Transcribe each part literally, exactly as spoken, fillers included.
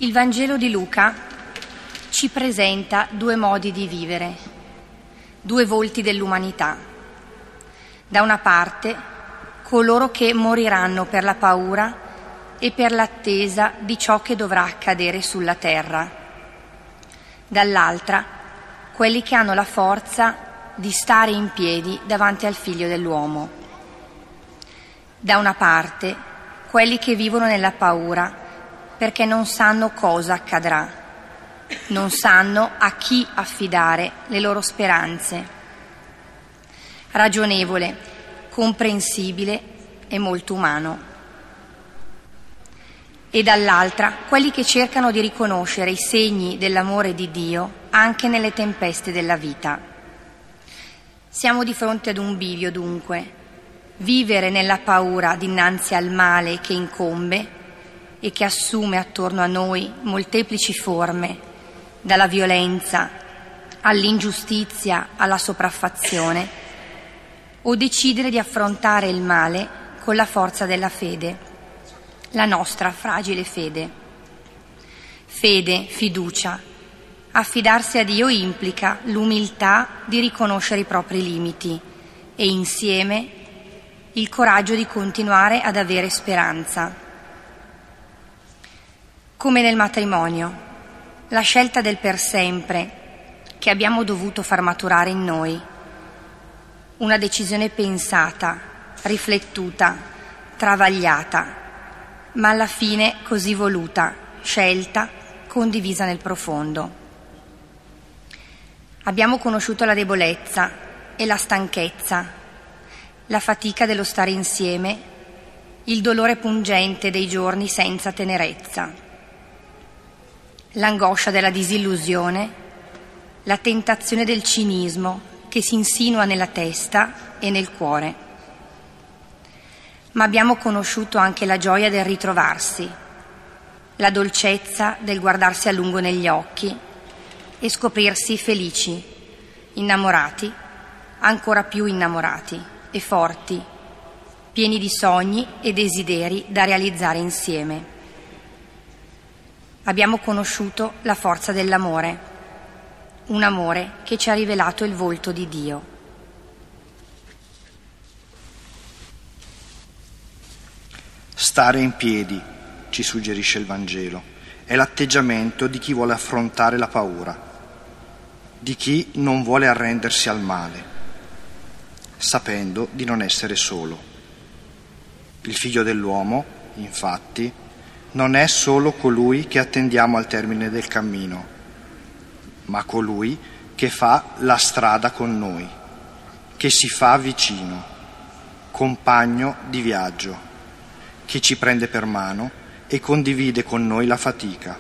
Il Vangelo di Luca ci presenta due modi di vivere, due volti dell'umanità. Da una parte, coloro che moriranno per la paura e per l'attesa di ciò che dovrà accadere sulla terra. Dall'altra, quelli che hanno la forza di stare in piedi davanti al Figlio dell'uomo. Da una parte, quelli che vivono nella paura perché non sanno cosa accadrà, non sanno a chi affidare le loro speranze. Ragionevole, comprensibile e molto umano. E dall'altra, quelli che cercano di riconoscere i segni dell'amore di Dio anche nelle tempeste della vita. Siamo di fronte ad un bivio, dunque: vivere nella paura dinanzi al male che incombe e che assume attorno a noi molteplici forme, dalla violenza all'ingiustizia alla sopraffazione, o decidere di affrontare il male con la forza della fede, la nostra fragile fede. Fede, fiducia. Affidarsi a Dio implica l'umiltà di riconoscere i propri limiti e insieme il coraggio di continuare ad avere speranza. Come nel matrimonio, la scelta del per sempre che abbiamo dovuto far maturare in noi, una decisione pensata, riflettuta, travagliata, ma alla fine così voluta, scelta, condivisa nel profondo. Abbiamo conosciuto la debolezza e la stanchezza, la fatica dello stare insieme, il dolore pungente dei giorni senza tenerezza, l'angoscia della disillusione, la tentazione del cinismo che si insinua nella testa e nel cuore. Ma abbiamo conosciuto anche la gioia del ritrovarsi, la dolcezza del guardarsi a lungo negli occhi e scoprirsi felici, innamorati, ancora più innamorati e forti, pieni di sogni e desideri da realizzare insieme. Abbiamo conosciuto la forza dell'amore, un amore che ci ha rivelato il volto di Dio. Stare in piedi, ci suggerisce il Vangelo, è l'atteggiamento di chi vuole affrontare la paura, di chi non vuole arrendersi al male, sapendo di non essere solo. Il Figlio dell'uomo, infatti, non è solo colui che attendiamo al termine del cammino, ma colui che fa la strada con noi, che si fa vicino, compagno di viaggio, che ci prende per mano e condivide con noi la fatica.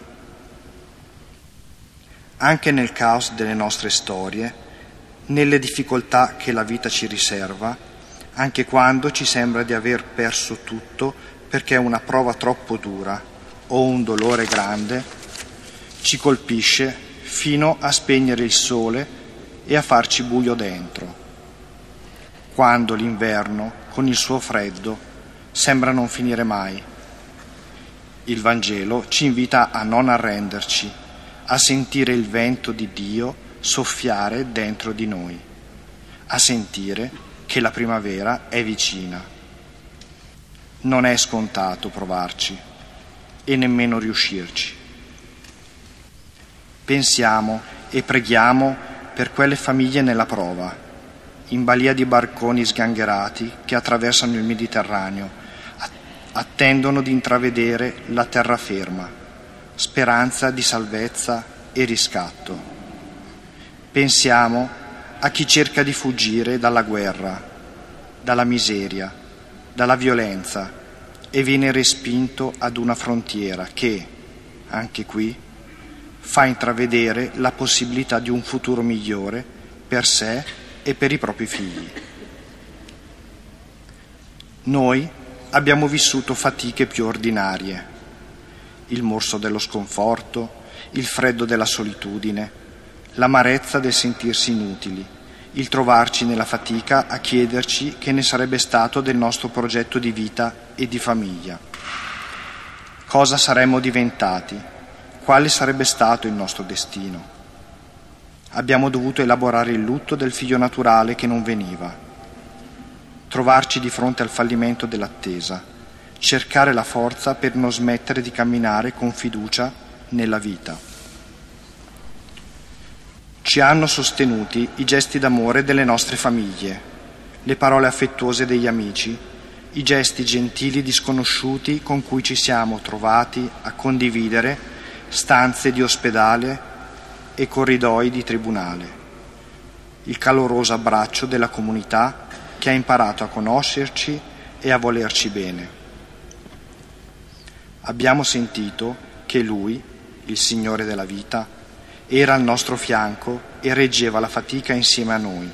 Anche nel caos delle nostre storie, nelle difficoltà che la vita ci riserva, anche quando ci sembra di aver perso tutto perché una prova troppo dura o un dolore grande ci colpisce fino a spegnere il sole e a farci buio dentro, quando l'inverno, con il suo freddo, sembra non finire mai. Il Vangelo ci invita a non arrenderci, a sentire il vento di Dio soffiare dentro di noi, a sentire che la primavera è vicina. Non è scontato provarci e nemmeno riuscirci. Pensiamo e preghiamo per quelle famiglie nella prova, in balia di barconi sgangherati che attraversano il Mediterraneo, attendono di intravedere la terraferma, speranza di salvezza e riscatto. Pensiamo a chi cerca di fuggire dalla guerra, dalla miseria, dalla violenza e viene respinto ad una frontiera che, anche qui, fa intravedere la possibilità di un futuro migliore per sé e per i propri figli. Noi abbiamo vissuto fatiche più ordinarie, il morso dello sconforto, il freddo della solitudine, l'amarezza del sentirsi inutili, il trovarci nella fatica a chiederci che ne sarebbe stato del nostro progetto di vita e di famiglia. Cosa saremmo diventati quale sarebbe stato il nostro destino? Abbiamo dovuto elaborare il lutto del figlio naturale che non veniva, trovarci di fronte al fallimento dell'attesa, cercare la forza per non smettere di camminare con fiducia nella vita. Ci hanno sostenuti i gesti d'amore delle nostre famiglie, le parole affettuose degli amici, i gesti gentili di sconosciuti con cui ci siamo trovati a condividere stanze di ospedale e corridoi di tribunale, il caloroso abbraccio della comunità che ha imparato a conoscerci e a volerci bene. Abbiamo sentito che Lui, il Signore della vita, era al nostro fianco e reggeva la fatica insieme a noi.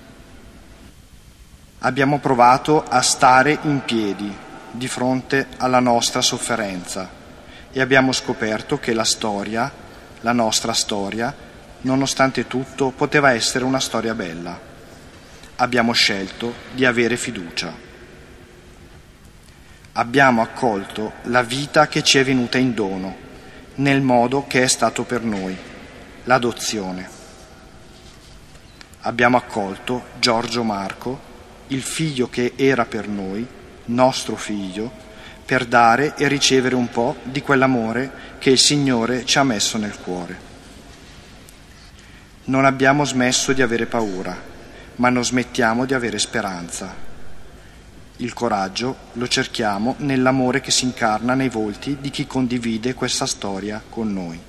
Abbiamo provato a stare in piedi di fronte alla nostra sofferenza e abbiamo scoperto che la storia, la nostra storia, nonostante tutto, poteva essere una storia bella. Abbiamo scelto di avere fiducia. Abbiamo accolto la vita che ci è venuta in dono, nel modo che è stato per noi, l'adozione. Abbiamo accolto Giorgio Marco, il figlio che era per noi, nostro figlio, per dare e ricevere un po' di quell'amore che il Signore ci ha messo nel cuore. Non abbiamo smesso di avere paura, ma non smettiamo di avere speranza. Il coraggio lo cerchiamo nell'amore che si incarna nei volti di chi condivide questa storia con noi.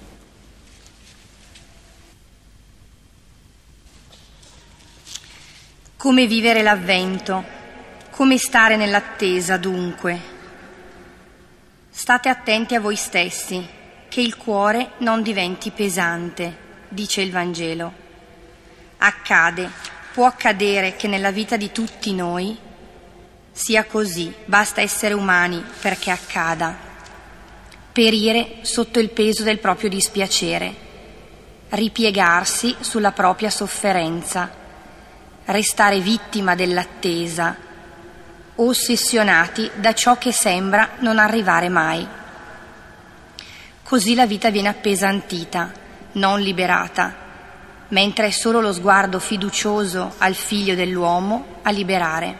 Come vivere l'avvento? Come stare nell'attesa, dunque? State attenti a voi stessi, che il cuore non diventi pesante, dice il Vangelo. Accade, può accadere che nella vita di tutti noi sia così, basta essere umani perché accada. Perire sotto il peso del proprio dispiacere, ripiegarsi sulla propria sofferenza, restare vittima dell'attesa, ossessionati da ciò che sembra non arrivare mai. Così la vita viene appesantita, non liberata, mentre è solo lo sguardo fiducioso al Figlio dell'uomo a liberare.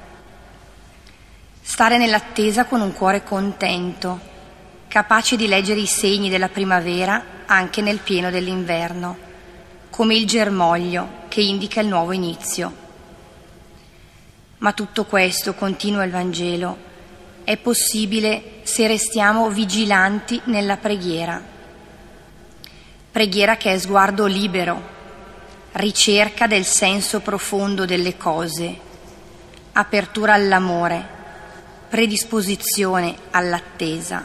Stare nell'attesa con un cuore contento, capace di leggere i segni della primavera anche nel pieno dell'inverno, come il germoglio che indica il nuovo inizio. Ma tutto questo, continua il Vangelo, è possibile se restiamo vigilanti nella preghiera. Preghiera che è sguardo libero, ricerca del senso profondo delle cose, apertura all'amore, predisposizione all'attesa.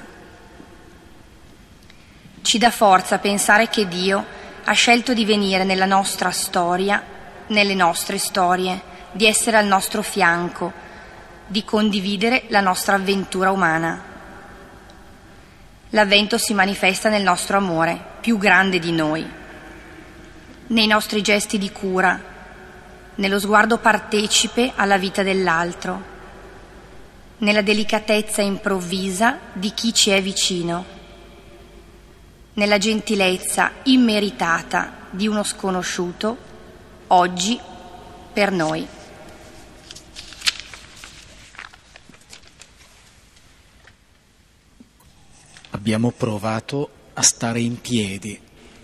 Ci dà forza pensare che Dio ha scelto di venire nella nostra storia, nelle nostre storie, di essere al nostro fianco, di condividere la nostra avventura umana. L'avvento si manifesta nel nostro amore, più grande di noi, nei nostri gesti di cura, nello sguardo partecipe alla vita dell'altro, nella delicatezza improvvisa di chi ci è vicino, nella gentilezza immeritata di uno sconosciuto, oggi per noi. Abbiamo provato a stare in piedi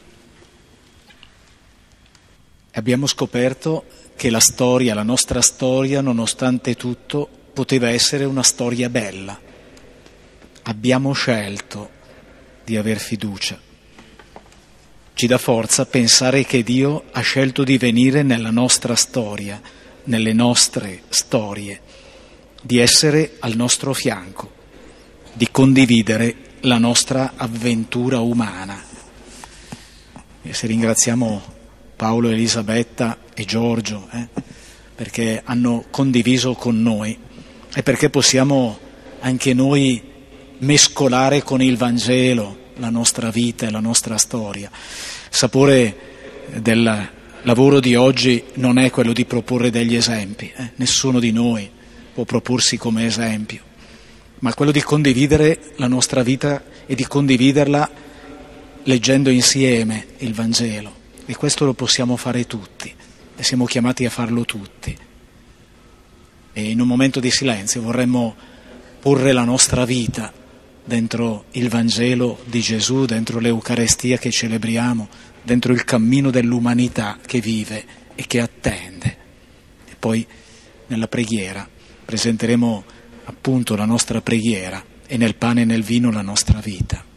e abbiamo scoperto che la storia, la nostra storia, nonostante tutto, poteva essere una storia bella. Abbiamo scelto di aver fiducia. Ci dà forza pensare che Dio ha scelto di venire nella nostra storia, nelle nostre storie, di essere al nostro fianco, di condividere la nostra avventura umana. E se ringraziamo Paolo, Elisabetta e Giorgio eh, perché hanno condiviso con noi e perché possiamo anche noi mescolare con il Vangelo la nostra vita e la nostra storia. Il sapore del lavoro di oggi non è quello di proporre degli esempi, eh? Nessuno di noi può proporsi come esempio, ma quello di condividere la nostra vita e di condividerla leggendo insieme il Vangelo, e questo lo possiamo fare tutti, e siamo chiamati a farlo tutti. E in un momento di silenzio vorremmo porre la nostra vita dentro il Vangelo di Gesù, dentro l'Eucarestia che celebriamo, dentro il cammino dell'umanità che vive e che attende. E poi nella preghiera presenteremo appunto la nostra preghiera e nel pane e nel vino la nostra vita.